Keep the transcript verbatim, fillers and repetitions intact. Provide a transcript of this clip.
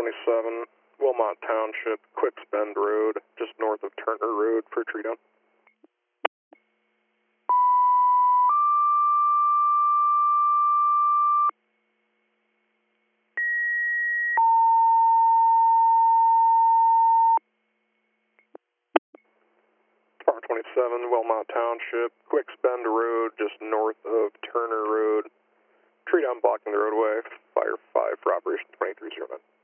twenty-seven, Wilmot Township, Quicks Bend Road, just north of Turner Road for tree down. Tower twenty-seven, Wilmot Township, Quicks Bend Road, just north of Turner Road. Tree down blocking the roadway, fire five for operation twenty-three oh nine.